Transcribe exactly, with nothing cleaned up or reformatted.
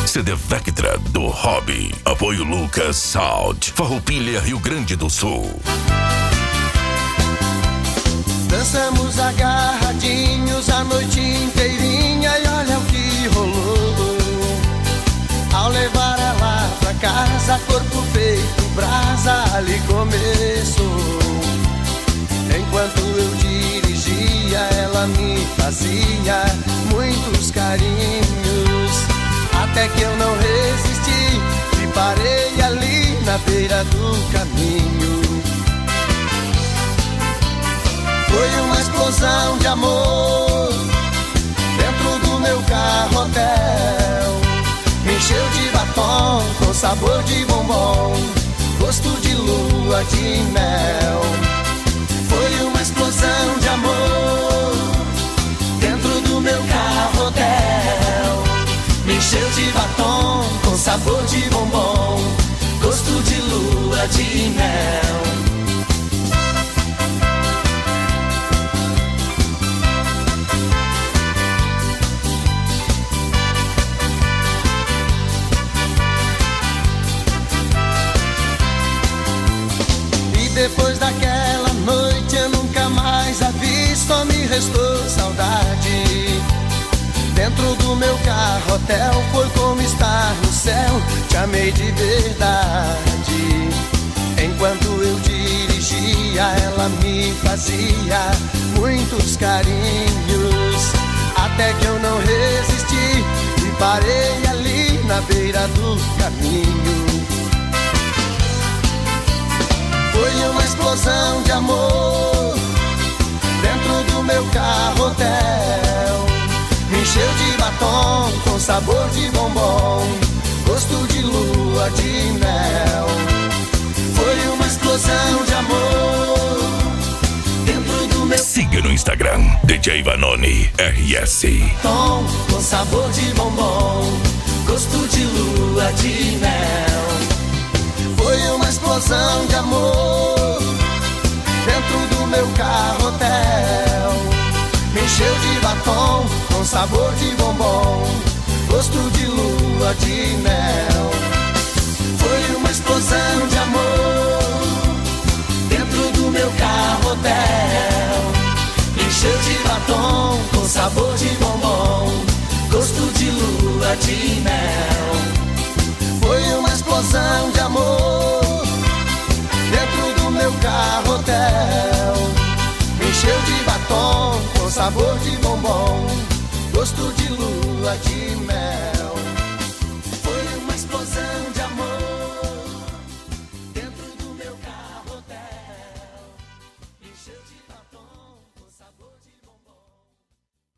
C D Vectra do Hobby. Apoio Lucas Salt, Farroupilha, Rio Grande do Sul. Dançamos agarradinhos a noite inteirinha e olha o que rolou. Ao levar ela pra casa, corpo feito brasa, ali começou. Enquanto eu dirigia, ela me fazia muitos carinhos, até que eu não resisti e parei ali na beira do caminho. Foi uma explosão de amor dentro do meu carro hotel. Me encheu de batom com sabor de bombom, gosto de lua de mel. Foi uma explosão de amor dentro do meu carro hotel. Me encheu de batom com sabor de bombom, gosto de lua de mel. Depois daquela noite eu nunca mais a vi, só me restou saudade. Dentro do meu carro hotel foi como estar no céu, te amei de verdade. Enquanto eu dirigia, ela me fazia muitos carinhos, até que eu não resisti e parei ali na beira do caminho. Foi uma explosão de amor dentro do meu carro hotel. Me encheu de batom com sabor de bombom, gosto de lua de mel. Foi uma explosão de amor dentro do meu... Siga no Instagram, D J Vanoni R S. Tom com sabor de bombom, gosto de lua de mel. Foi uma explosão de amor dentro do meu carro hotel. Me encheu de batom com sabor de bombom, gosto de lua de mel. Foi uma explosão de amor dentro do meu carro hotel. Me encheu de batom com sabor de bombom, gosto de lua de mel. Foi uma explosão de amor dentro do meu carro hotel. Me encheu de batom com sabor de bombom, gosto de lua de mel.